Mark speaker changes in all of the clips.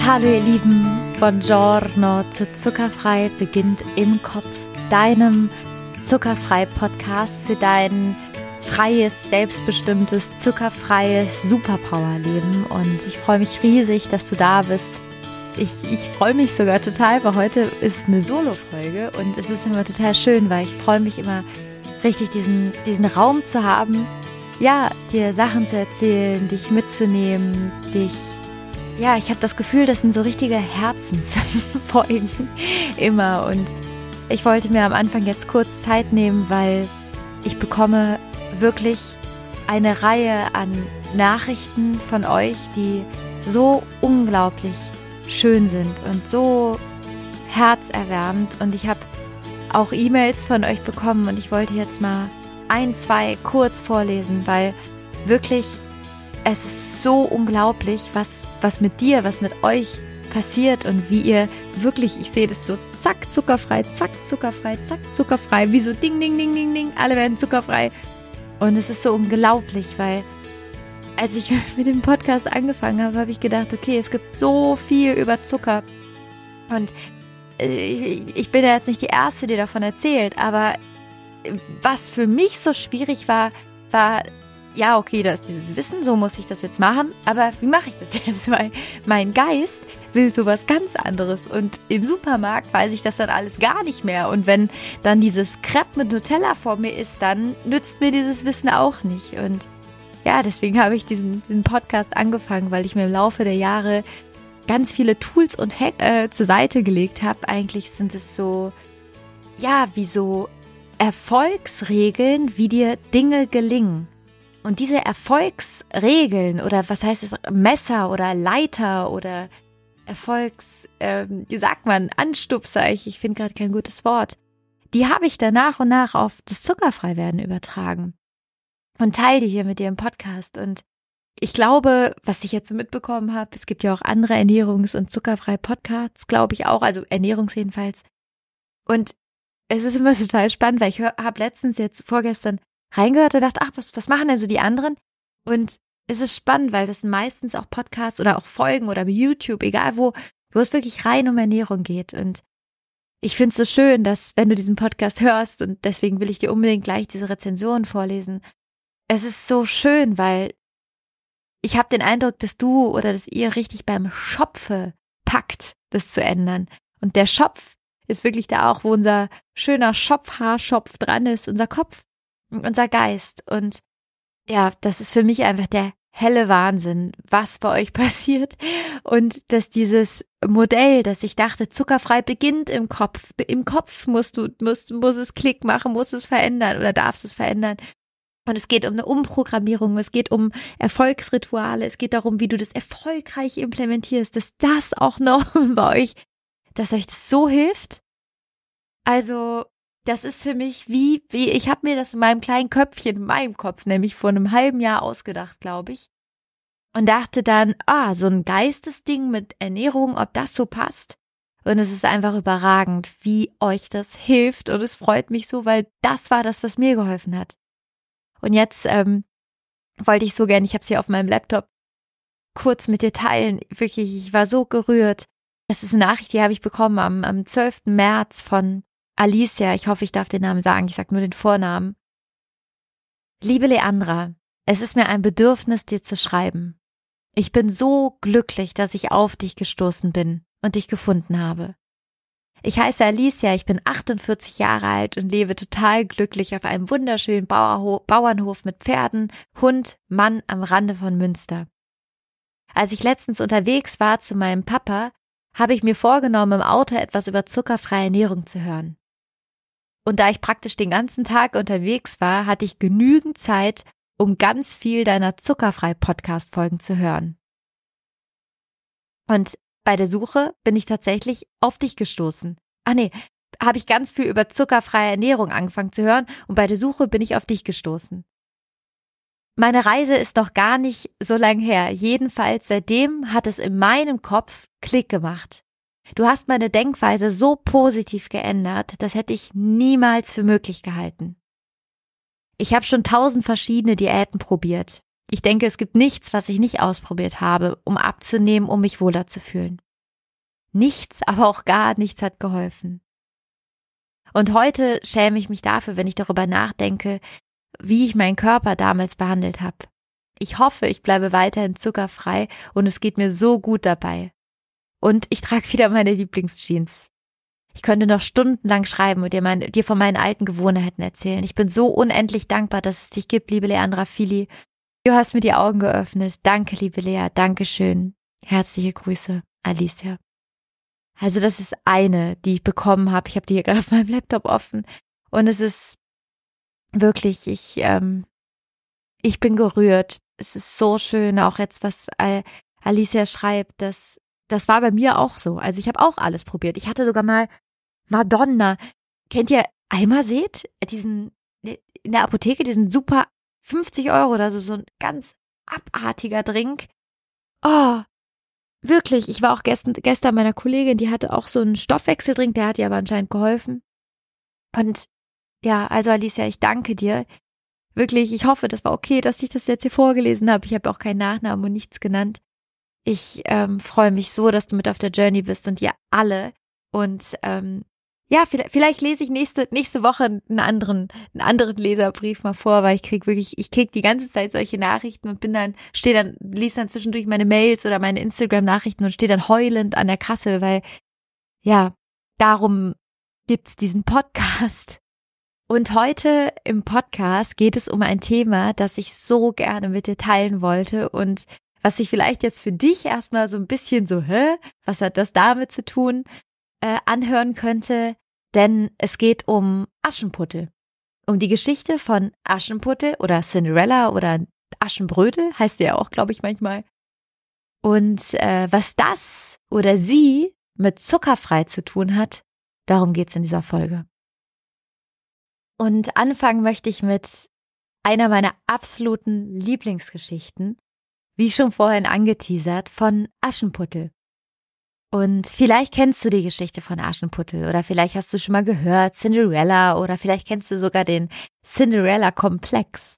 Speaker 1: Hallo ihr Lieben, Buongiorno zu Zuckerfrei beginnt im Kopf, deinem Zuckerfrei-Podcast für dein freies, selbstbestimmtes, zuckerfreies Superpower-Leben. Und ich freue mich riesig, dass du da bist. Ich freue mich sogar total, weil heute ist eine Solo-Folge und es ist immer total schön, weil ich freue mich immer richtig, diesen Raum zu haben, ja, dir Sachen zu erzählen, dich mitzunehmen, ich habe das Gefühl, das sind so richtige Herzensfolgen immer und ich wollte mir am Anfang jetzt kurz Zeit nehmen, weil ich bekomme wirklich eine Reihe an Nachrichten von euch, die so unglaublich schön sind und so herzerwärmend und ich habe auch E-Mails von euch bekommen und ich wollte jetzt mal 1, 2 kurz vorlesen, weil wirklich es ist so unglaublich, was mit dir, was mit euch passiert und wie ihr wirklich, ich sehe das so, zack, zuckerfrei, zack, zuckerfrei, zack, zuckerfrei, wie so ding, ding, ding, ding, ding, alle werden zuckerfrei. Und es ist so unglaublich, weil als ich mit dem Podcast angefangen habe, habe ich gedacht, okay, es gibt so viel über Zucker und ich bin ja jetzt nicht die Erste, die davon erzählt, aber was für mich so schwierig war, ja, okay, da ist dieses Wissen, so muss ich das jetzt machen, aber wie mache ich das jetzt? Weil mein Geist will sowas ganz anderes und im Supermarkt weiß ich das dann alles gar nicht mehr und wenn dann dieses Crepe mit Nutella vor mir ist, dann nützt mir dieses Wissen auch nicht und ja, deswegen habe ich diesen Podcast angefangen, weil ich mir im Laufe der Jahre ganz viele Tools und Hacks zur Seite gelegt habe. Eigentlich sind es so, ja, wie so Erfolgsregeln, wie dir Dinge gelingen. Und diese Erfolgsregeln oder was heißt es, Messer oder Leiter oder wie sagt man, Anstupser, ich finde gerade kein gutes Wort, die habe ich dann nach und nach auf das Zuckerfreiwerden übertragen und teile die hier mit dir im Podcast. Und ich glaube, was ich jetzt so mitbekommen habe, es gibt ja auch andere Ernährungs- und Zuckerfrei-Podcasts, glaube ich auch, also Ernährungs jedenfalls. Und es ist immer total spannend, weil ich habe letztens jetzt vorgestern reingehört und dachte, ach, was machen denn so die anderen? Und es ist spannend, weil das sind meistens auch Podcasts oder auch Folgen oder YouTube, egal wo es wirklich rein um Ernährung geht. Und ich finde es so schön, dass, wenn du diesen Podcast hörst, und deswegen will ich dir unbedingt gleich diese Rezension vorlesen, es ist so schön, weil ich habe den Eindruck, dass du oder dass ihr richtig beim Schopfe packt, das zu ändern. Und der Schopf ist wirklich da auch, wo unser schöner Schopfhaarschopf dran ist, unser Kopf. Unser Geist und ja, das ist für mich einfach der helle Wahnsinn, was bei euch passiert und dass dieses Modell, dass ich dachte, zuckerfrei beginnt im Kopf muss es Klick machen, muss es verändern oder darfst es verändern und es geht um eine Umprogrammierung, es geht um Erfolgsrituale, es geht darum, wie du das erfolgreich implementierst, dass das auch noch bei euch, dass euch das so hilft, also das ist für mich wie ich habe mir das in meinem kleinen Köpfchen, in meinem Kopf, nämlich vor einem halben Jahr ausgedacht, glaube ich. Und dachte dann, so ein Geistesding mit Ernährung, ob das so passt. Und es ist einfach überragend, wie euch das hilft. Und es freut mich so, weil das war das, was mir geholfen hat. Und jetzt wollte ich so gern, ich habe es hier auf meinem Laptop kurz mit dir teilen. Wirklich, ich war so gerührt. Das ist eine Nachricht, die habe ich bekommen am 12. März von Alicia, ich hoffe, ich darf den Namen sagen, ich sage nur den Vornamen. Liebe Leandra, es ist mir ein Bedürfnis, dir zu schreiben. Ich bin so glücklich, dass ich auf dich gestoßen bin und dich gefunden habe. Ich heiße Alicia, ich bin 48 Jahre alt und lebe total glücklich auf einem wunderschönen Bauernhof mit Pferden, Hund, Mann am Rande von Münster. Als ich letztens unterwegs war zu meinem Papa, habe ich mir vorgenommen, im Auto etwas über zuckerfreie Ernährung zu hören. Und da ich praktisch den ganzen Tag unterwegs war, hatte ich genügend Zeit, um ganz viel deiner Zuckerfrei-Podcast-Folgen zu hören. Und bei der Suche bin ich tatsächlich auf dich gestoßen. Habe ich ganz viel über zuckerfreie Ernährung angefangen zu hören und bei der Suche bin ich auf dich gestoßen. Meine Reise ist noch gar nicht so lang her. Jedenfalls seitdem hat es in meinem Kopf Klick gemacht. Du hast meine Denkweise so positiv geändert, das hätte ich niemals für möglich gehalten. Ich habe schon 1000 verschiedene Diäten probiert. Ich denke, es gibt nichts, was ich nicht ausprobiert habe, um abzunehmen, um mich wohler zu fühlen. nichts, aber auch gar nichts hat geholfen. Und heute schäme ich mich dafür, wenn ich darüber nachdenke, wie ich meinen Körper damals behandelt habe. Ich hoffe, ich bleibe weiterhin zuckerfrei und es geht mir so gut dabei. Und ich trage wieder meine Lieblingsjeans. Ich könnte noch stundenlang schreiben und dir von meinen alten Gewohnheiten erzählen. Ich bin so unendlich dankbar, dass es dich gibt, liebe Leandra Fili. Du hast mir die Augen geöffnet. Danke, liebe Lea. Dankeschön. Herzliche Grüße, Alicia. Also das ist eine, die ich bekommen habe. Ich habe die hier gerade auf meinem Laptop offen. Und es ist wirklich, ich bin gerührt. Es ist so schön, auch jetzt, was Alicia schreibt, das war bei mir auch so. Also ich habe auch alles probiert. Ich hatte sogar mal Madonna. Kennt ihr Eimerseht? In der Apotheke, diesen super 50 € oder so ein ganz abartiger Drink. Oh, wirklich. Ich war auch gestern meiner Kollegin, die hatte auch so einen Stoffwechseldrink, der hat ihr aber anscheinend geholfen. Und ja, also Alicia, ich danke dir. Wirklich, ich hoffe, das war okay, dass ich das jetzt hier vorgelesen habe. Ich habe auch keinen Nachnamen und nichts genannt. Ich freue mich so, dass du mit auf der Journey bist und ihr alle. Und ja, vielleicht lese ich nächste Woche einen anderen Leserbrief mal vor, weil ich krieg die ganze Zeit solche Nachrichten und lese dann zwischendurch meine Mails oder meine Instagram-Nachrichten und stehe dann heulend an der Kasse, weil ja, darum gibt's diesen Podcast. Und heute im Podcast geht es um ein Thema, das ich so gerne mit dir teilen wollte und was sich vielleicht jetzt für dich erstmal so ein bisschen so, was hat das damit zu tun, anhören könnte, denn es geht um Aschenputtel. Um die Geschichte von Aschenputtel oder Cinderella oder Aschenbrödel, heißt sie ja auch, glaube ich, manchmal. Und was das oder sie mit zuckerfrei zu tun hat, darum geht's in dieser Folge. Und anfangen möchte ich mit einer meiner absoluten Lieblingsgeschichten, wie schon vorhin angeteasert, von Aschenputtel. Und vielleicht kennst du die Geschichte von Aschenputtel oder vielleicht hast du schon mal gehört Cinderella oder vielleicht kennst du sogar den Cinderella-Komplex.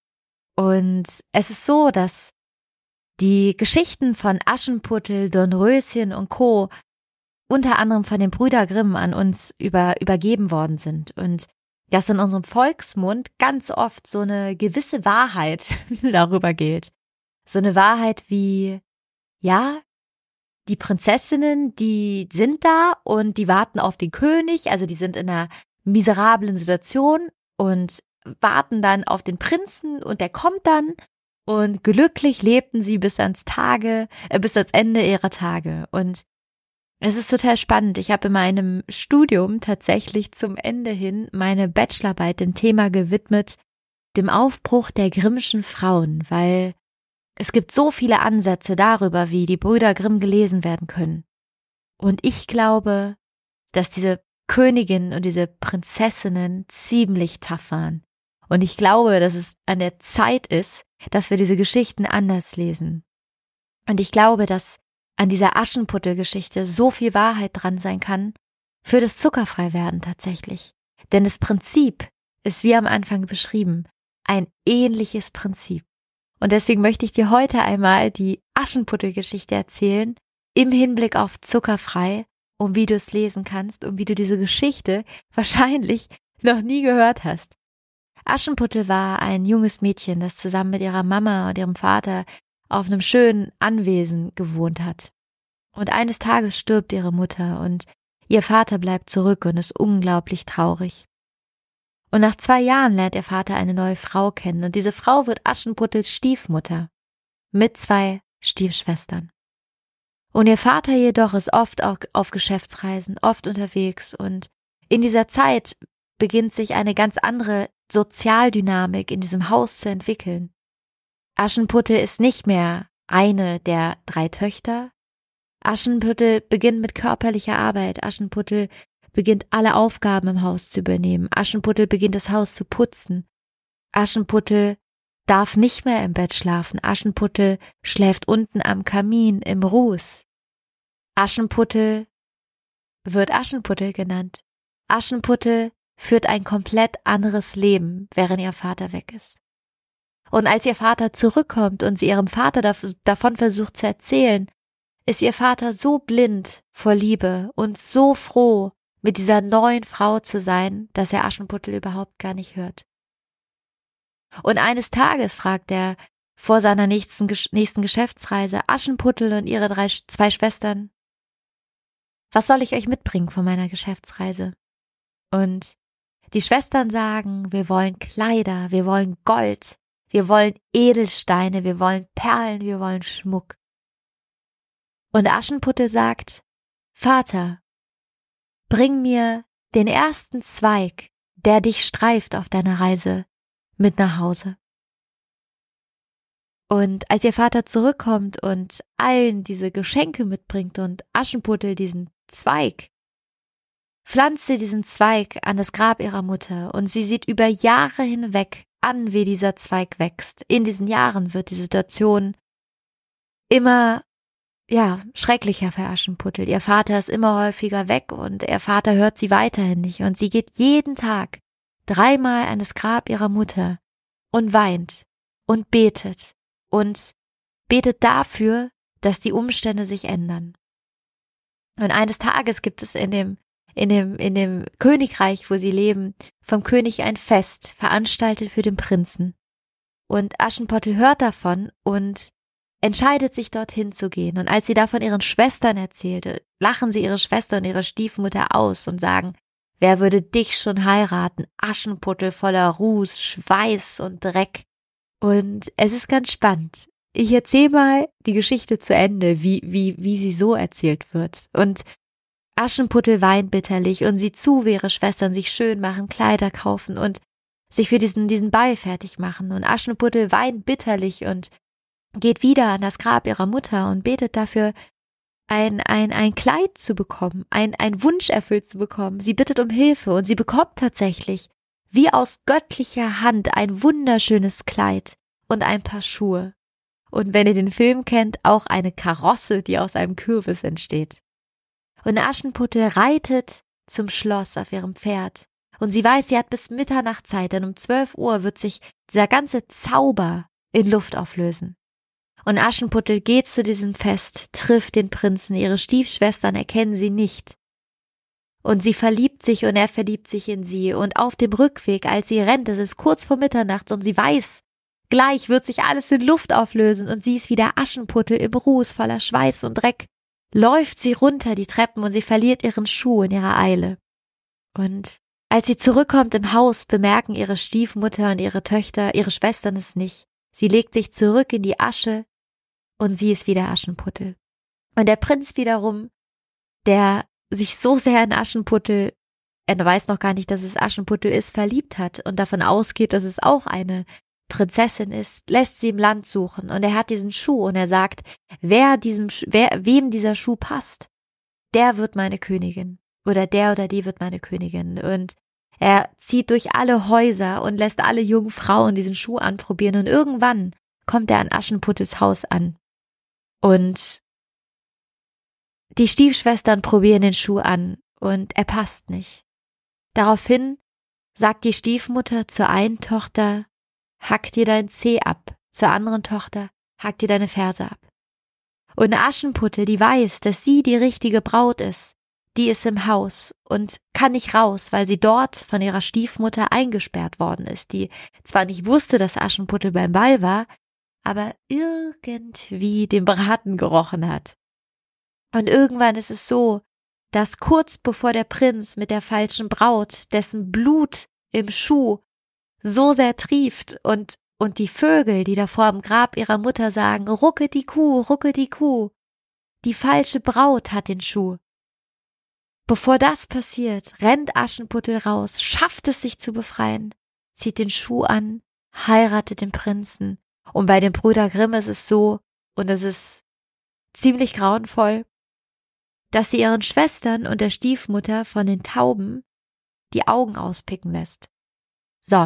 Speaker 1: Und es ist so, dass die Geschichten von Aschenputtel, Dornröschen und Co. unter anderem von den Brüder Grimm an uns übergeben worden sind und dass in unserem Volksmund ganz oft so eine gewisse Wahrheit darüber gilt. So eine Wahrheit wie, ja, die Prinzessinnen, die sind da und die warten auf den König, also die sind in einer miserablen Situation und warten dann auf den Prinzen und der kommt dann und glücklich lebten sie bis ans Ende ihrer Tage. Und es ist total spannend. Ich habe in meinem Studium tatsächlich zum Ende hin meine Bachelorarbeit dem Thema gewidmet, dem Aufbruch der Grimmschen Frauen, weil es gibt so viele Ansätze darüber, wie die Brüder Grimm gelesen werden können. Und ich glaube, dass diese Königinnen und diese Prinzessinnen ziemlich tough waren. Und ich glaube, dass es an der Zeit ist, dass wir diese Geschichten anders lesen. Und ich glaube, dass an dieser Aschenputtel-Geschichte so viel Wahrheit dran sein kann für das Zuckerfreiwerden tatsächlich. Denn das Prinzip ist, wie am Anfang beschrieben, ein ähnliches Prinzip. Und deswegen möchte ich dir heute einmal die Aschenputtel-Geschichte erzählen, im Hinblick auf zuckerfrei, und wie du es lesen kannst und wie du diese Geschichte wahrscheinlich noch nie gehört hast. Aschenputtel war ein junges Mädchen, das zusammen mit ihrer Mama und ihrem Vater auf einem schönen Anwesen gewohnt hat. Und eines Tages stirbt ihre Mutter und ihr Vater bleibt zurück und ist unglaublich traurig. Und nach 2 Jahren lernt ihr Vater eine neue Frau kennen und diese Frau wird Aschenputtels Stiefmutter mit 2 Stiefschwestern. Und ihr Vater jedoch ist oft auch auf Geschäftsreisen, oft unterwegs und in dieser Zeit beginnt sich eine ganz andere Sozialdynamik in diesem Haus zu entwickeln. Aschenputtel ist nicht mehr eine der 3 Töchter. Aschenputtel beginnt mit körperlicher Arbeit. Aschenputtel beginnt alle Aufgaben im Haus zu übernehmen. Aschenputtel beginnt das Haus zu putzen. Aschenputtel darf nicht mehr im Bett schlafen. Aschenputtel schläft unten am Kamin im Ruß. Aschenputtel wird Aschenputtel genannt. Aschenputtel führt ein komplett anderes Leben, während ihr Vater weg ist. Und als ihr Vater zurückkommt und sie ihrem Vater davon versucht zu erzählen, ist ihr Vater so blind vor Liebe und so froh, mit dieser neuen Frau zu sein, dass er Aschenputtel überhaupt gar nicht hört. Und eines Tages fragt er vor seiner nächsten Geschäftsreise Aschenputtel und ihre zwei Schwestern: Was soll ich euch mitbringen von meiner Geschäftsreise? Und die Schwestern sagen: Wir wollen Kleider, wir wollen Gold, wir wollen Edelsteine, wir wollen Perlen, wir wollen Schmuck. Und Aschenputtel sagt: Vater, bring mir den ersten Zweig, der dich streift auf deiner Reise, mit nach Hause. Und als ihr Vater zurückkommt und allen diese Geschenke mitbringt und Aschenputtel diesen Zweig, pflanzt sie diesen Zweig an das Grab ihrer Mutter und sie sieht über Jahre hinweg an, wie dieser Zweig wächst. In diesen Jahren wird die Situation immer schrecklicher für Aschenputtel. Ihr Vater ist immer häufiger weg und ihr Vater hört sie weiterhin nicht und sie geht jeden Tag 3-mal an das Grab ihrer Mutter und weint und betet dafür, dass die Umstände sich ändern. Und eines Tages gibt es in dem Königreich, wo sie leben, vom König ein Fest, veranstaltet für den Prinzen. Und Aschenputtel hört davon und entscheidet sich, dorthin zu gehen. Und als sie davon ihren Schwestern erzählte, lachen sie ihre Schwester und ihre Stiefmutter aus und sagen: Wer würde dich schon heiraten? Aschenputtel voller Ruß, Schweiß und Dreck. Und es ist ganz spannend. Ich erzähle mal die Geschichte zu Ende, wie sie so erzählt wird. Und Aschenputtel weint bitterlich und sieht zu, wie ihre Schwestern sich schön machen, Kleider kaufen und sich für diesen Ball fertig machen. Und Aschenputtel weint bitterlich und geht wieder an das Grab ihrer Mutter und betet dafür, ein Kleid zu bekommen, ein Wunsch erfüllt zu bekommen. Sie bittet um Hilfe und sie bekommt tatsächlich, wie aus göttlicher Hand, ein wunderschönes Kleid und ein paar Schuhe. Und wenn ihr den Film kennt, auch eine Karosse, die aus einem Kürbis entsteht. Und Aschenputtel reitet zum Schloss auf ihrem Pferd. Und sie weiß, sie hat bis Mitternacht Zeit, denn um 12 Uhr wird sich dieser ganze Zauber in Luft auflösen. Und Aschenputtel geht zu diesem Fest, trifft den Prinzen, ihre Stiefschwestern erkennen sie nicht. Und sie verliebt sich und er verliebt sich in sie. Und auf dem Rückweg, als sie rennt, es ist kurz vor Mitternacht und sie weiß, gleich wird sich alles in Luft auflösen und sie ist wieder Aschenputtel im Ruß, voller Schweiß und Dreck, läuft sie runter die Treppen und sie verliert ihren Schuh in ihrer Eile. Und als sie zurückkommt im Haus, bemerken ihre Stiefmutter und ihre Töchter, ihre Schwestern es nicht. Sie legt sich zurück in die Asche und sie ist wieder Aschenputtel. Und der Prinz wiederum, der sich so sehr in Aschenputtel, er weiß noch gar nicht, dass es Aschenputtel ist, verliebt hat und davon ausgeht, dass es auch eine Prinzessin ist, lässt sie im Land suchen und er hat diesen Schuh und er sagt, wem dieser Schuh passt, der wird meine Königin oder die wird meine Königin. Und er zieht durch alle Häuser und lässt alle jungen Frauen diesen Schuh anprobieren und irgendwann kommt er an Aschenputtels Haus an. Und die Stiefschwestern probieren den Schuh an und er passt nicht. Daraufhin sagt die Stiefmutter zur einen Tochter, hack dir dein Zeh ab, zur anderen Tochter, hack dir deine Ferse ab. Und Aschenputtel, die weiß, dass sie die richtige Braut ist, die ist im Haus und kann nicht raus, weil sie dort von ihrer Stiefmutter eingesperrt worden ist, die zwar nicht wusste, dass Aschenputtel beim Ball war, aber irgendwie den Braten gerochen hat. Und irgendwann ist es so, dass kurz bevor der Prinz mit der falschen Braut, dessen Blut im Schuh so sehr trieft und die Vögel, die davor am Grab ihrer Mutter sagen, rucke die Kuh, die falsche Braut hat den Schuh. Bevor das passiert, rennt Aschenputtel raus, schafft es sich zu befreien, zieht den Schuh an, heiratet den Prinzen. Und bei den Brüder Grimm ist es so, und es ist ziemlich grauenvoll, dass sie ihren Schwestern und der Stiefmutter von den Tauben die Augen auspicken lässt. So.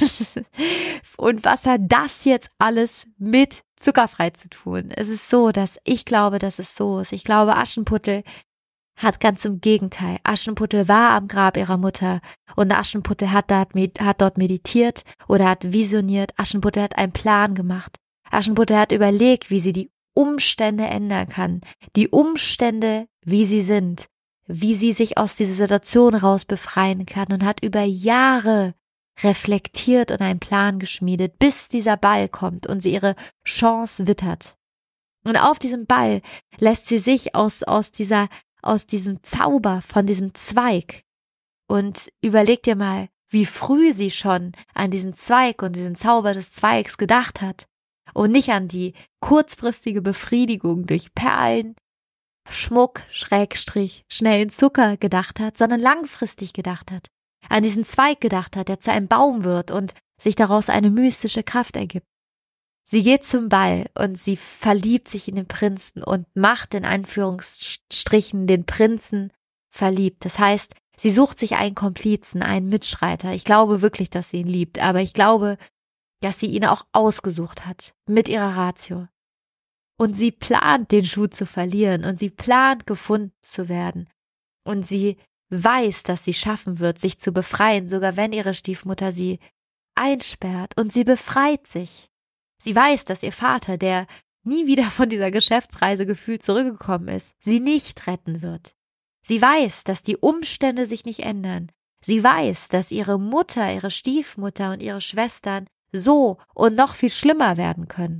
Speaker 1: Und was hat das jetzt alles mit zuckerfrei zu tun? Es ist so, dass ich glaube, dass es so ist. Ich glaube, Aschenputtel hat ganz im Gegenteil. Aschenputtel war am Grab ihrer Mutter und Aschenputtel hat dort meditiert oder hat visioniert. Aschenputtel hat einen Plan gemacht. Aschenputtel hat überlegt, wie sie die Umstände ändern kann, die Umstände, wie sie sind, wie sie sich aus dieser Situation raus befreien kann und hat über Jahre reflektiert und einen Plan geschmiedet, bis dieser Ball kommt und sie ihre Chance wittert. Und auf diesem Ball lässt sie sich aus diesem Zauber von diesem Zweig, und überleg dir mal, wie früh sie schon an diesen Zweig und diesen Zauber des Zweigs gedacht hat und nicht an die kurzfristige Befriedigung durch Perlen, Schmuck, Schrägstrich, schnellen Zucker gedacht hat, sondern langfristig gedacht hat, an diesen Zweig gedacht hat, der zu einem Baum wird und sich daraus eine mystische Kraft ergibt. Sie geht zum Ball und sie verliebt sich in den Prinzen und macht in Anführungsstrichen den Prinzen verliebt. Das heißt, sie sucht sich einen Komplizen, einen Mitstreiter. Ich glaube wirklich, dass sie ihn liebt, aber ich glaube, dass sie ihn auch ausgesucht hat mit ihrer Ratio. Und sie plant, den Schuh zu verlieren, und sie plant, gefunden zu werden. Und sie weiß, dass sie schaffen wird, sich zu befreien, sogar wenn ihre Stiefmutter sie einsperrt, und sie befreit sich. Sie weiß, dass ihr Vater, der nie wieder von dieser Geschäftsreise gefühlt zurückgekommen ist, sie nicht retten wird. Sie weiß, dass die Umstände sich nicht ändern. Sie weiß, dass ihre Mutter, ihre Stiefmutter und ihre Schwestern so und noch viel schlimmer werden können.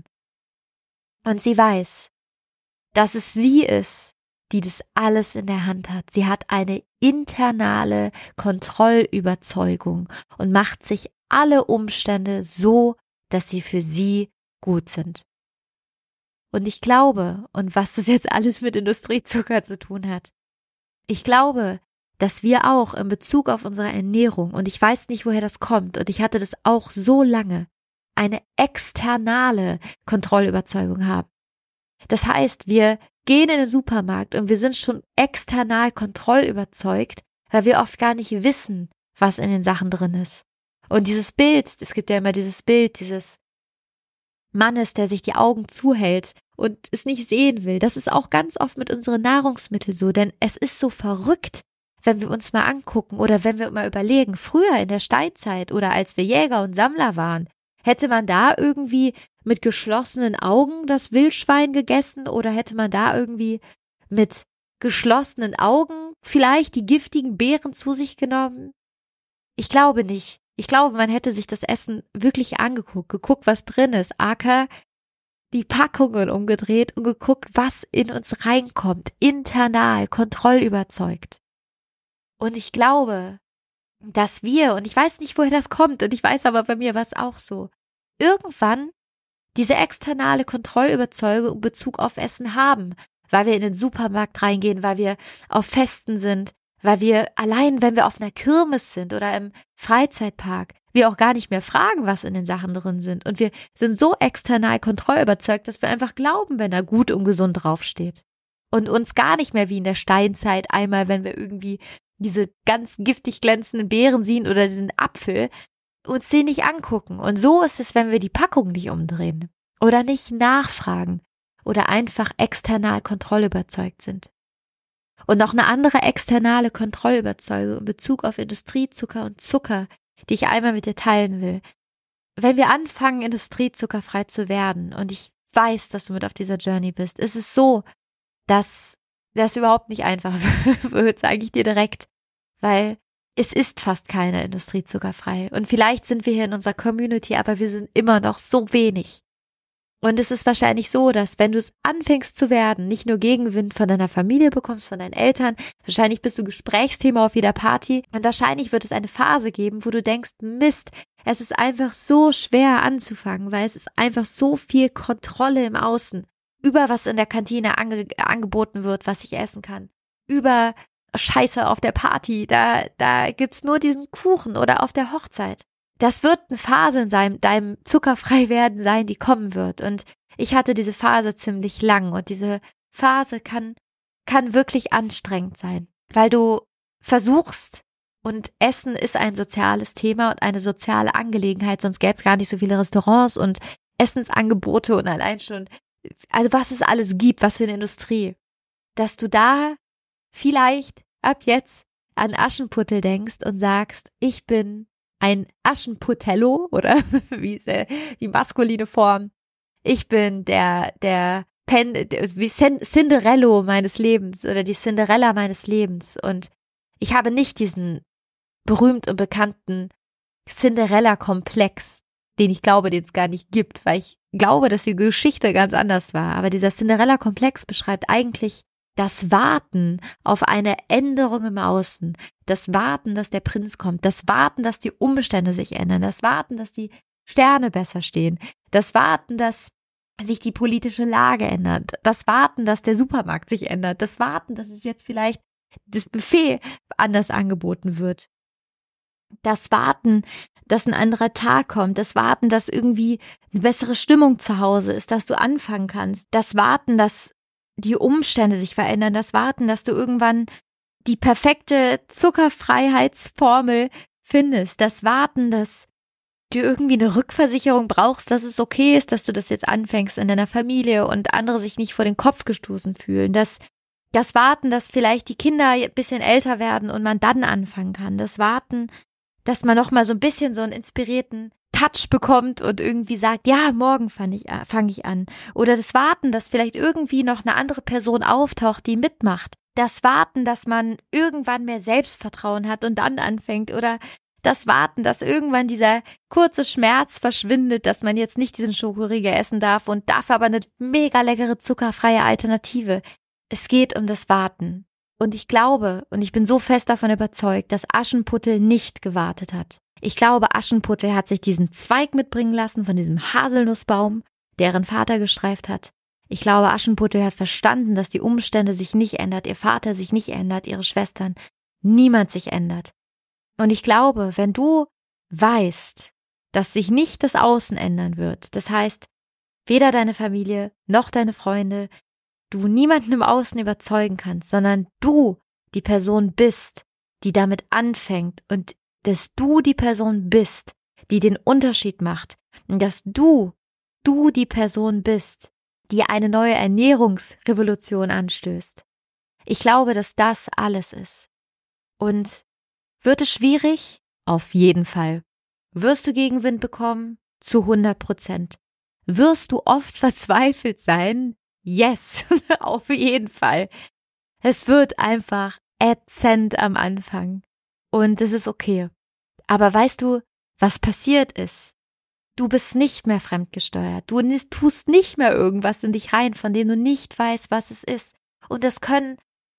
Speaker 1: Und sie weiß, dass es sie ist, die das alles in der Hand hat. Sie hat eine internale Kontrollüberzeugung und macht sich alle Umstände so, dass sie für sie gut sind. Und ich glaube, und was das jetzt alles mit Industriezucker zu tun hat, ich glaube, dass wir auch in Bezug auf unsere Ernährung, und ich weiß nicht, woher das kommt, und ich hatte das auch so lange, eine externe Kontrollüberzeugung haben. Das heißt, wir gehen in den Supermarkt und wir sind schon external kontrollüberzeugt, weil wir oft gar nicht wissen, was in den Sachen drin ist. Und dieses Bild, es gibt ja immer dieses Bild dieses Mannes, der sich die Augen zuhält und es nicht sehen will, das ist auch ganz oft mit unseren Nahrungsmitteln so, denn es ist so verrückt, wenn wir uns mal angucken oder wenn wir mal überlegen, früher in der Steinzeit oder als wir Jäger und Sammler waren, hätte man da irgendwie mit geschlossenen Augen das Wildschwein gegessen oder hätte man da irgendwie mit geschlossenen Augen vielleicht die giftigen Beeren zu sich genommen? Ich glaube nicht. Ich glaube, man hätte sich das Essen wirklich angeguckt, geguckt, was drin ist, aka die Packungen umgedreht und geguckt, was in uns reinkommt, internal, kontrollüberzeugt. Und ich glaube, dass wir, und ich weiß nicht, woher das kommt, und ich weiß aber, bei mir war es auch so, irgendwann diese externe Kontrollüberzeugung in Bezug auf Essen haben, weil wir in den Supermarkt reingehen, weil wir auf Festen sind, weil wir allein, wenn wir auf einer Kirmes sind oder im Freizeitpark, wir auch gar nicht mehr fragen, was in den Sachen drin sind. Und wir sind so external kontrollüberzeugt, dass wir einfach glauben, wenn da gut und gesund draufsteht. Und uns gar nicht mehr wie in der Steinzeit einmal, wenn wir irgendwie diese ganz giftig glänzenden Beeren sehen oder diesen Apfel, uns den nicht angucken. Und so ist es, wenn wir die Packung nicht umdrehen oder nicht nachfragen oder einfach external kontrollüberzeugt sind. Und noch eine andere externe Kontrollüberzeugung in Bezug auf Industriezucker und Zucker, die ich einmal mit dir teilen will. Wenn wir anfangen, industriezuckerfrei zu werden, und ich weiß, dass du mit auf dieser Journey bist, ist es so, dass das überhaupt nicht einfach wird, sage ich dir direkt, weil es ist fast keine industriezuckerfrei. Und vielleicht sind wir hier in unserer Community, aber wir sind immer noch so wenig. Und es ist wahrscheinlich so, dass wenn du es anfängst zu werden, nicht nur Gegenwind von deiner Familie bekommst, von deinen Eltern, wahrscheinlich bist du Gesprächsthema auf jeder Party und wahrscheinlich wird es eine Phase geben, wo du denkst, Mist, es ist einfach so schwer anzufangen, weil es ist einfach so viel Kontrolle im Außen, über was in der Kantine angeboten wird, was ich essen kann, über Scheiße auf der Party, da gibt's nur diesen Kuchen oder auf der Hochzeit. Das wird eine Phase in deinem Zuckerfreiwerden sein, die kommen wird. Und ich hatte diese Phase ziemlich lang. Und diese Phase kann wirklich anstrengend sein, weil du versuchst, und Essen ist ein soziales Thema und eine soziale Angelegenheit, sonst gäbe es gar nicht so viele Restaurants und Essensangebote und allein schon, also was es alles gibt, was für eine Industrie, dass du da vielleicht ab jetzt an Aschenputtel denkst und sagst, ich bin ein Aschenputtello, oder wie ist die maskuline Form? Ich bin der Cinderello meines Lebens oder die Cinderella meines Lebens. Und ich habe nicht diesen berühmt und bekannten Cinderella-Komplex, den ich glaube, den es gar nicht gibt, weil ich glaube, dass die Geschichte ganz anders war. Aber dieser Cinderella-Komplex beschreibt eigentlich das Warten auf eine Änderung im Außen, das Warten, dass der Prinz kommt, das Warten, dass die Umstände sich ändern, das Warten, dass die Sterne besser stehen, das Warten, dass sich die politische Lage ändert, das Warten, dass der Supermarkt sich ändert, das Warten, dass es jetzt vielleicht das Buffet anders angeboten wird, das Warten, dass ein anderer Tag kommt, das Warten, dass irgendwie eine bessere Stimmung zu Hause ist, dass du anfangen kannst, das Warten, dass die Umstände sich verändern, das Warten, dass du irgendwann die perfekte Zuckerfreiheitsformel findest, das Warten, dass du irgendwie eine Rückversicherung brauchst, dass es okay ist, dass du das jetzt anfängst in deiner Familie und andere sich nicht vor den Kopf gestoßen fühlen, das Warten, dass vielleicht die Kinder ein bisschen älter werden und man dann anfangen kann, das Warten, dass man noch mal so ein bisschen so einen inspirierten Touch bekommt und irgendwie sagt, ja, morgen fange ich an. Oder das Warten, dass vielleicht irgendwie noch eine andere Person auftaucht, die mitmacht. Das Warten, dass man irgendwann mehr Selbstvertrauen hat und dann anfängt. Oder das Warten, dass irgendwann dieser kurze Schmerz verschwindet, dass man jetzt nicht diesen Schokoriegel essen darf und dafür aber eine mega leckere zuckerfreie Alternative. Es geht um das Warten. Und ich glaube, und ich bin so fest davon überzeugt, dass Aschenputtel nicht gewartet hat. Ich glaube, Aschenputtel hat sich diesen Zweig mitbringen lassen von diesem Haselnussbaum, deren Vater gestreift hat. Ich glaube, Aschenputtel hat verstanden, dass die Umstände sich nicht ändern, ihr Vater sich nicht ändert, ihre Schwestern, niemand sich ändert. Und ich glaube, wenn du weißt, dass sich nicht das Außen ändern wird, das heißt, weder deine Familie noch deine Freunde, du niemanden im Außen überzeugen kannst, sondern du die Person bist, die damit anfängt und dass du die Person bist, die den Unterschied macht und dass du die Person bist, die eine neue Ernährungsrevolution anstößt. Ich glaube, dass das alles ist. Und wird es schwierig? Auf jeden Fall. Wirst du Gegenwind bekommen? Zu 100%. Wirst du oft verzweifelt sein? Yes, auf jeden Fall. Es wird einfach ätzend am Anfang. Und es ist okay. Aber weißt du, was passiert ist? Du bist nicht mehr fremdgesteuert. Du tust nicht mehr irgendwas in dich rein, von dem du nicht weißt, was es ist. Und das können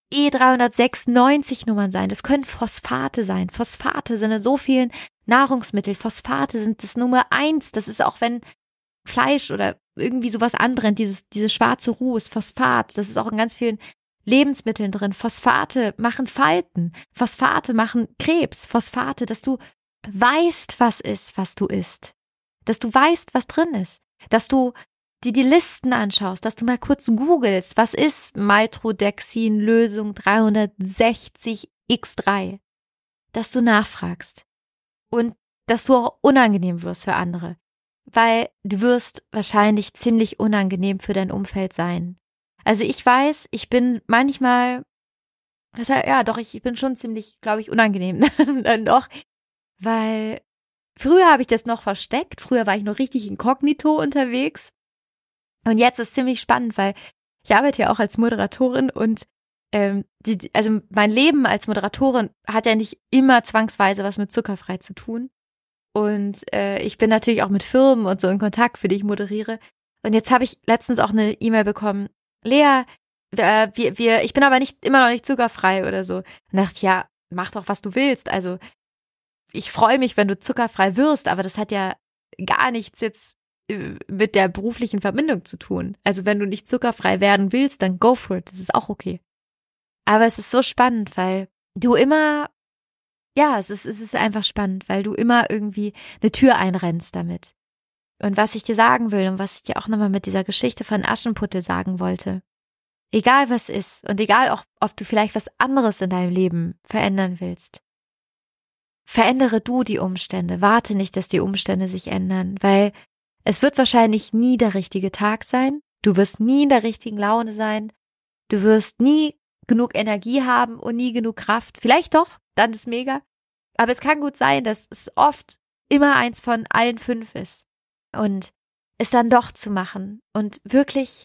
Speaker 1: E396 Nummern sein. Das können Phosphate sein. Phosphate sind in so vielen Nahrungsmitteln. Phosphate sind das Nummer 1. Das ist auch, wenn Fleisch oder irgendwie sowas anbrennt, diese schwarze Ruhe ist Phosphat. Das ist auch in ganz vielen Lebensmitteln drin. Phosphate machen Falten. Phosphate machen Krebs. Phosphate, dass du weißt, was ist, was du isst. Dass du weißt, was drin ist. Dass du dir die Listen anschaust, dass du mal kurz googelst, was ist Maltodexin Lösung 360X3. Dass du nachfragst. Und dass du auch unangenehm wirst für andere. Weil du wirst wahrscheinlich ziemlich unangenehm für dein Umfeld sein. Also ich weiß, ich bin manchmal, ich bin schon ziemlich, glaube ich, unangenehm dann doch. Weil früher habe ich das noch versteckt, früher war ich noch richtig inkognito unterwegs und jetzt ist es ziemlich spannend, weil ich arbeite ja auch als Moderatorin und also mein Leben als Moderatorin hat ja nicht immer zwangsweise was mit zuckerfrei zu tun und ich bin natürlich auch mit Firmen und so in Kontakt, für die ich moderiere und jetzt habe ich letztens auch eine E-Mail bekommen, Lea, ich bin aber immer noch nicht zuckerfrei oder so. Und dachte ich, ja, mach doch, was du willst, also ich freue mich, wenn du zuckerfrei wirst, aber das hat ja gar nichts jetzt mit der beruflichen Verbindung zu tun. Also wenn du nicht zuckerfrei werden willst, dann go for it, das ist auch okay. Aber es ist so spannend, weil du immer, es ist einfach spannend, weil du immer irgendwie eine Tür einrennst damit. Und was ich dir sagen will und was ich dir auch nochmal mit dieser Geschichte von Aschenputtel sagen wollte, egal was ist und egal auch, ob du vielleicht was anderes in deinem Leben verändern willst, verändere du die Umstände, warte nicht, dass die Umstände sich ändern, weil es wird wahrscheinlich nie der richtige Tag sein, du wirst nie in der richtigen Laune sein, du wirst nie genug Energie haben und nie genug Kraft, vielleicht doch, dann ist mega, aber es kann gut sein, dass es oft immer eins von allen 5 ist und es dann doch zu machen und wirklich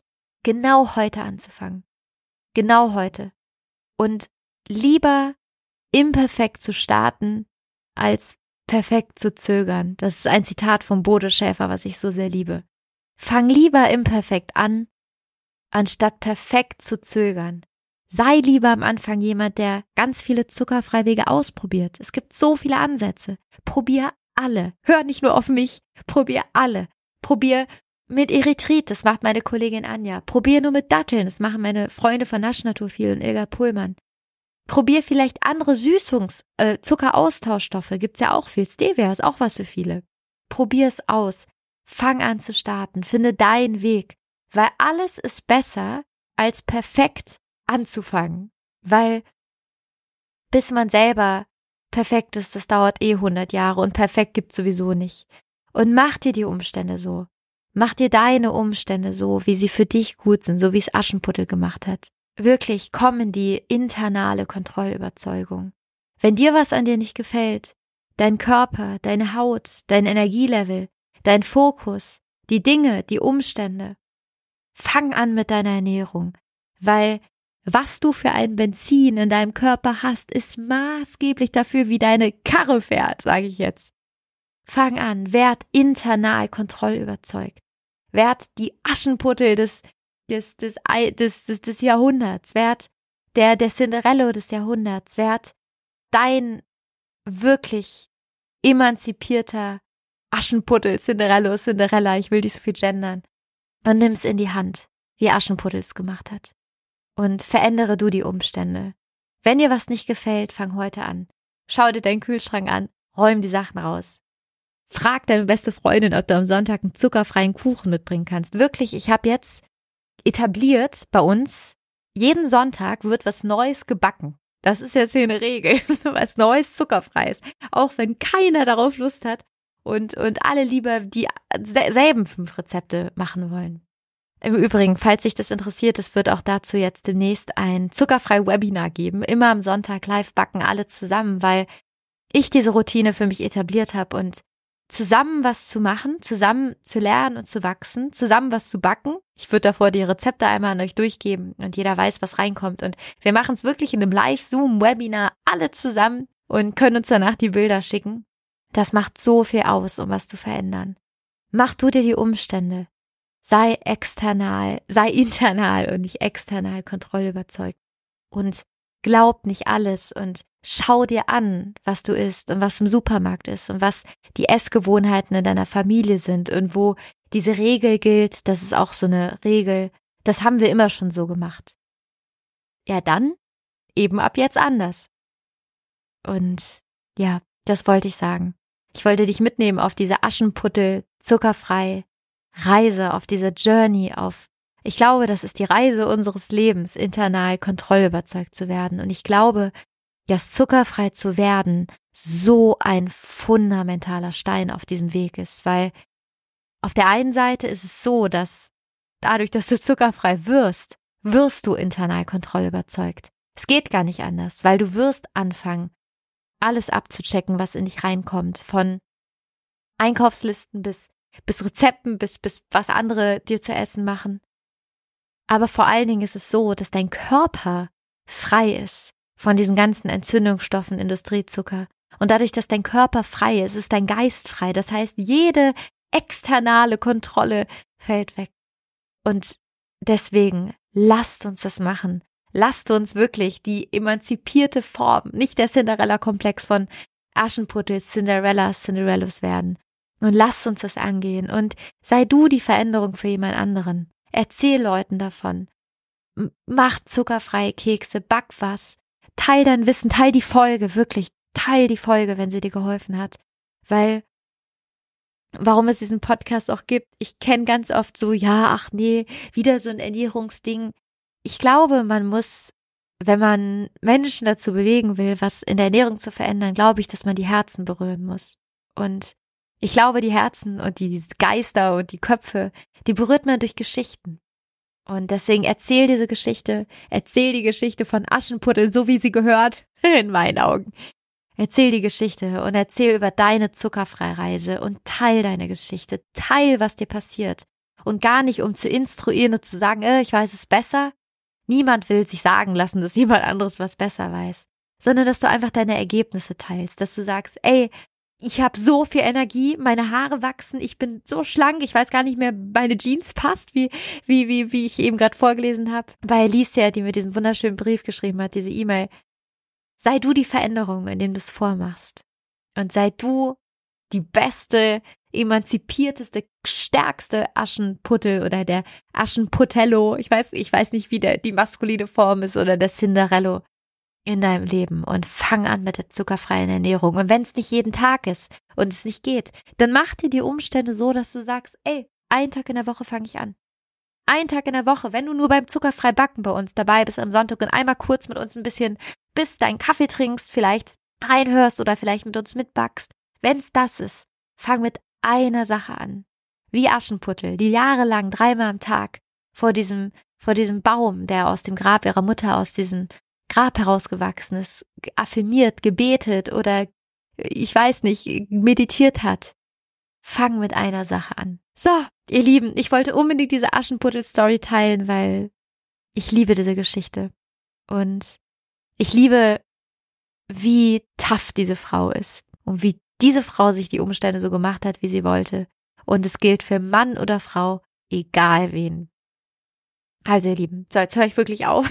Speaker 1: genau heute anzufangen. Genau heute. Und lieber imperfekt zu starten, als perfekt zu zögern. Das ist ein Zitat von Bodo Schäfer, was ich so sehr liebe. Fang lieber imperfekt an, anstatt perfekt zu zögern. Sei lieber am Anfang jemand, der ganz viele Zuckerfreiwege ausprobiert. Es gibt so viele Ansätze. Probier alle. Hör nicht nur auf mich. Probier alle. Probier mit Erythrit, das macht meine Kollegin Anja. Probier nur mit Datteln, das machen meine Freunde von Naschnatur viel und Ilga Pullmann. Probier vielleicht andere Zuckeraustauschstoffe, gibt's ja auch viel. Stevia ist auch was für viele. Probier es aus. Fang an zu starten. Finde deinen Weg. Weil alles ist besser, als perfekt anzufangen. Weil bis man selber perfekt ist, das dauert 100 Jahre und perfekt gibt's sowieso nicht. Und mach dir die Umstände so. Mach dir deine Umstände so, wie sie für dich gut sind, so wie es Aschenputtel gemacht hat. Wirklich, komm in die internale Kontrollüberzeugung. Wenn dir was an dir nicht gefällt, dein Körper, deine Haut, dein Energielevel, dein Fokus, die Dinge, die Umstände, fang an mit deiner Ernährung, weil was du für ein Benzin in deinem Körper hast, ist maßgeblich dafür, wie deine Karre fährt, sage ich jetzt. Fang an, werd internal kontrollüberzeugt. Werd die Aschenputtel des Jahrhunderts. Werd der Cinderello des Jahrhunderts. Werd dein wirklich emanzipierter Aschenputtel, Cinderella, ich will nicht so viel gendern. Und nimm's in die Hand, wie Aschenputtel es gemacht hat. Und verändere du die Umstände. Wenn dir was nicht gefällt, fang heute an. Schau dir deinen Kühlschrank an, räum die Sachen raus. Frag deine beste Freundin, ob du am Sonntag einen zuckerfreien Kuchen mitbringen kannst. Wirklich, ich habe jetzt etabliert bei uns, jeden Sonntag wird was Neues gebacken. Das ist jetzt hier eine Regel, was Neues Zuckerfreies. Auch wenn keiner darauf Lust hat und alle lieber die selben 5 Rezepte machen wollen. Im Übrigen, falls sich das interessiert, es wird auch dazu jetzt demnächst ein zuckerfrei Webinar geben. Immer am Sonntag live backen alle zusammen, weil ich diese Routine für mich etabliert habe und zusammen was zu machen, zusammen zu lernen und zu wachsen, zusammen was zu backen. Ich würde davor die Rezepte einmal an euch durchgeben und jeder weiß, was reinkommt. Und wir machen es wirklich in einem Live-Zoom-Webinar alle zusammen und können uns danach die Bilder schicken. Das macht so viel aus, um was zu verändern. Mach du dir die Umstände. Sei internal und nicht external kontrollüberzeugt. Und glaub nicht alles und schau dir an, was du isst und was im Supermarkt ist und was die Essgewohnheiten in deiner Familie sind und wo diese Regel gilt, das ist auch so eine Regel, das haben wir immer schon so gemacht. Ja, dann eben ab jetzt anders. Und ja, das wollte ich sagen. Ich wollte dich mitnehmen auf diese Aschenputtel, zuckerfrei Reise, auf diese Journey, ich glaube, das ist die Reise unseres Lebens, internal kontrollüberzeugt zu werden. Und ich glaube, dass zuckerfrei zu werden so ein fundamentaler Stein auf diesem Weg ist, weil auf der einen Seite ist es so, dass dadurch, dass du zuckerfrei wirst du internal kontrollüberzeugt. Es geht gar nicht anders, weil du wirst anfangen, alles abzuchecken, was in dich reinkommt, von Einkaufslisten bis Rezepten, bis was andere dir zu essen machen. Aber vor allen Dingen ist es so, dass dein Körper frei ist von diesen ganzen Entzündungsstoffen, Industriezucker. Und dadurch, dass dein Körper frei ist, ist dein Geist frei. Das heißt, jede externe Kontrolle fällt weg. Und deswegen lasst uns das machen. Lasst uns wirklich die emanzipierte Form, nicht der Cinderella-Komplex von Aschenputtel, Cinderellas werden. Und lasst uns das angehen. Und sei du die Veränderung für jemand anderen. Erzähl Leuten davon. Mach zuckerfreie Kekse, back was. Teil dein Wissen, teil die Folge, wirklich. Teil die Folge, wenn sie dir geholfen hat. Weil, warum es diesen Podcast auch gibt, ich kenne ganz oft so, ja, ach nee, wieder so ein Ernährungsding. Ich glaube, man muss, wenn man Menschen dazu bewegen will, was in der Ernährung zu verändern, glaube ich, dass man die Herzen berühren muss. Und ich glaube, die Herzen und die Geister und die Köpfe, die berührt man durch Geschichten. Und deswegen erzähl die Geschichte von Aschenputtel, so wie sie gehört, in meinen Augen. Erzähl die Geschichte und erzähl über deine Zuckerfreireise und teil deine Geschichte, teil, was dir passiert. und gar nicht, um zu instruieren und zu sagen, ich weiß es besser. Niemand will sich sagen lassen, dass jemand anderes was besser weiß, sondern dass du einfach deine Ergebnisse teilst, dass du sagst, ich habe so viel Energie, meine Haare wachsen, ich bin so schlank, ich weiß gar nicht mehr, meine Jeans passt, wie ich eben gerade vorgelesen habe. Bei Alicia, die mir diesen wunderschönen Brief geschrieben hat, diese E-Mail. Sei du die Veränderung, indem du es vormachst. Und sei du die beste, emanzipierteste, stärkste Aschenputtel oder der Aschenputtello. Ich weiß nicht, wie die maskuline Form ist oder der Cinderello in deinem Leben und fang an mit der zuckerfreien Ernährung. Und wenn es nicht jeden Tag ist und es nicht geht, dann mach dir die Umstände so, dass du sagst, einen Tag in der Woche fange ich an. Einen Tag in der Woche, wenn du nur beim zuckerfrei Backen bei uns dabei bist am Sonntag und einmal kurz mit uns ein bisschen bis deinen Kaffee trinkst, vielleicht reinhörst oder vielleicht mit uns mitbackst. Wenn's das ist, fang mit einer Sache an. Wie Aschenputtel, die jahrelang 3-mal am Tag vor diesem Baum, der aus dem Grab ihrer Mutter, aus diesem Grab herausgewachsen ist, affirmiert, gebetet oder, ich weiß nicht, meditiert hat. Fang mit einer Sache an. So, ihr Lieben, ich wollte unbedingt diese Aschenputtel-Story teilen, weil ich liebe diese Geschichte. Und ich liebe, wie tough diese Frau ist und wie diese Frau sich die Umstände so gemacht hat, wie sie wollte. Und es gilt für Mann oder Frau, egal wen. Also ihr Lieben, so jetzt höre ich wirklich auf.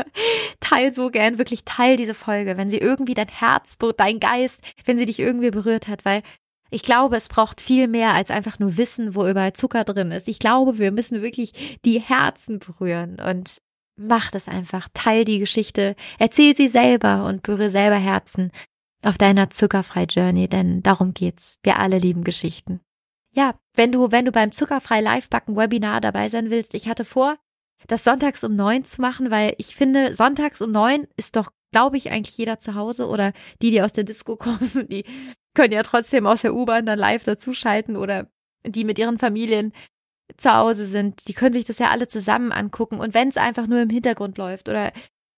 Speaker 1: Teil so gern, wirklich teil diese Folge, wenn sie irgendwie dein Herz, dein Geist, wenn sie dich irgendwie berührt hat, weil ich glaube, es braucht viel mehr als einfach nur Wissen, wo überall Zucker drin ist. Ich glaube, wir müssen wirklich die Herzen berühren und mach das einfach. Teil die Geschichte, erzähl sie selber und berühre selber Herzen auf deiner zuckerfrei Journey, denn darum geht's. Wir alle lieben Geschichten. Ja, wenn du beim zuckerfrei Live-Backen Webinar dabei sein willst, ich hatte vor, das sonntags um 9 zu machen, weil ich finde, sonntags um 9 ist doch, glaube ich, eigentlich jeder zu Hause oder die aus der Disco kommen, die können ja trotzdem aus der U-Bahn dann live dazuschalten oder die mit ihren Familien zu Hause sind, die können sich das ja alle zusammen angucken und wenn es einfach nur im Hintergrund läuft oder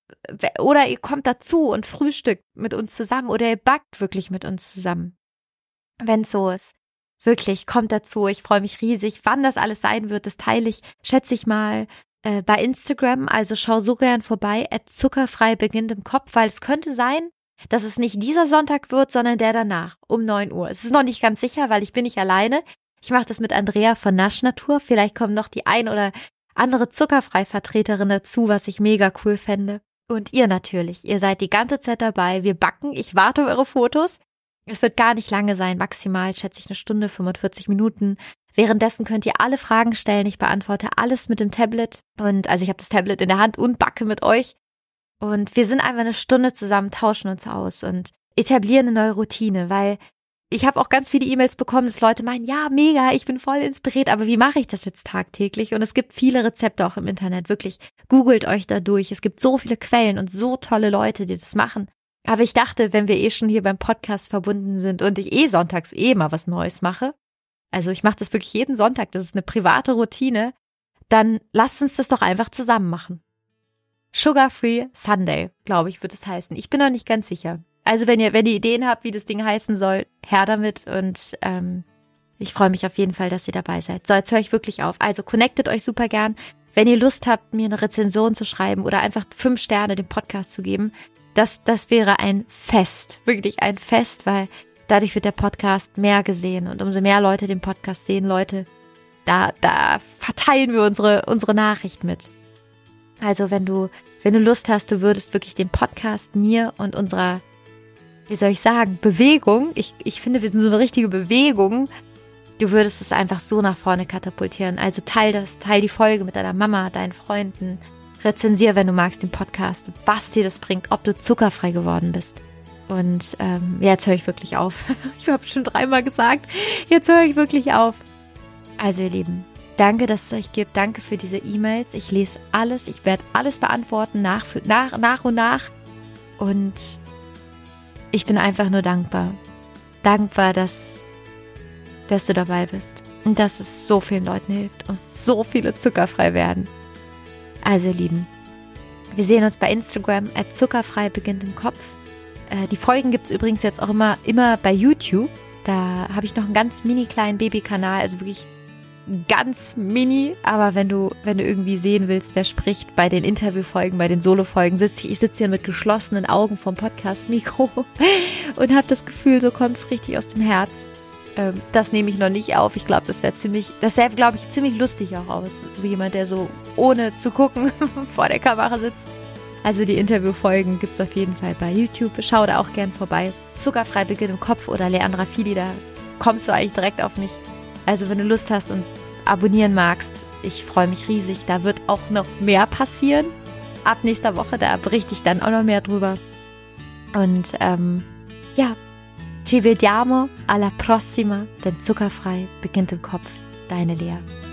Speaker 1: ihr kommt dazu und frühstückt mit uns zusammen oder ihr backt wirklich mit uns zusammen, wenn es so ist. Wirklich, kommt dazu, ich freue mich riesig. Wann das alles sein wird, das teile ich, schätze ich mal, bei Instagram, also schau so gern vorbei, @zuckerfrei beginnt im Kopf, weil es könnte sein, dass es nicht dieser Sonntag wird, sondern der danach, um 9 Uhr. Es ist noch nicht ganz sicher, weil ich bin nicht alleine. Ich mache das mit Andrea von Naschnatur. Vielleicht kommt noch die ein oder andere Zuckerfrei-Vertreterin dazu, was ich mega cool fände. Und ihr natürlich. Ihr seid die ganze Zeit dabei. Wir backen. Ich warte auf eure Fotos. Es wird gar nicht lange sein. Maximal, schätze ich, 1 Stunde, 45 Minuten. Währenddessen könnt ihr alle Fragen stellen. Ich beantworte alles mit dem Tablet. Und also ich habe das Tablet in der Hand und backe mit euch. Und wir sind einfach 1 Stunde zusammen, tauschen uns aus und etablieren eine neue Routine, weil ich habe auch ganz viele E-Mails bekommen, dass Leute meinen, ja, mega, ich bin voll inspiriert, aber wie mache ich das jetzt tagtäglich? Und es gibt viele Rezepte auch im Internet, wirklich, googelt euch da durch. Es gibt so viele Quellen und so tolle Leute, die das machen. Aber ich dachte, wenn wir schon hier beim Podcast verbunden sind und ich sonntags mal was Neues mache, also ich mache das wirklich jeden Sonntag, das ist eine private Routine, dann lasst uns das doch einfach zusammen machen. Sugar-Free Sunday, glaube ich, wird es heißen. Ich bin noch nicht ganz sicher. Also wenn ihr Ideen habt, wie das Ding heißen soll, her damit und ich freue mich auf jeden Fall, dass ihr dabei seid. So, jetzt höre ich wirklich auf. Also connectet euch super gern. Wenn ihr Lust habt, mir eine Rezension zu schreiben oder einfach 5 Sterne dem Podcast zu geben, das wäre ein Fest, wirklich ein Fest, weil dadurch wird der Podcast mehr gesehen und umso mehr Leute den Podcast sehen, Leute, da verteilen wir unsere Nachricht mit. Also wenn du Lust hast, du würdest wirklich den Podcast mir und unserer, wie soll ich sagen, Bewegung, ich finde, wir sind so eine richtige Bewegung, du würdest es einfach so nach vorne katapultieren. Also teil die Folge mit deiner Mama, deinen Freunden, rezensier, wenn du magst, den Podcast, was dir das bringt, ob du zuckerfrei geworden bist. Und jetzt höre ich wirklich auf. Ich habe schon 3-mal gesagt, jetzt höre ich wirklich auf. Also ihr Lieben, danke, dass es euch gibt. Danke für diese E-Mails. Ich lese alles. Ich werde alles beantworten nach und nach. Und ich bin einfach nur dankbar. Dankbar, dass du dabei bist. Und dass es so vielen Leuten hilft und so viele zuckerfrei werden. Also ihr Lieben, wir sehen uns bei Instagram @zuckerfrei beginnt im Kopf. Die Folgen gibt es übrigens jetzt auch immer bei YouTube. Da habe ich noch einen ganz mini kleinen Babykanal, also wirklich ganz mini, aber wenn du irgendwie sehen willst, wer spricht bei den Interviewfolgen, bei den Solofolgen, ich sitze hier mit geschlossenen Augen vom Podcast-Mikro und habe das Gefühl, so kommt es richtig aus dem Herz. Das nehme ich noch nicht auf. Ich glaube, das sähe, glaube ich, ziemlich lustig auch aus. So jemand, der so ohne zu gucken vor der Kamera sitzt. Also die Interviewfolgen gibt es auf jeden Fall bei YouTube. Schau da auch gern vorbei. Zuckerfrei Beginn im Kopf oder Leandra Fili, da kommst du eigentlich direkt auf mich. Also wenn du Lust hast und abonnieren magst, ich freue mich riesig. Da wird auch noch mehr passieren. Ab nächster Woche, da berichte ich dann auch noch mehr drüber. Und ja, ci vediamo alla prossima, denn zuckerfrei beginnt im Kopf. Deine Lea.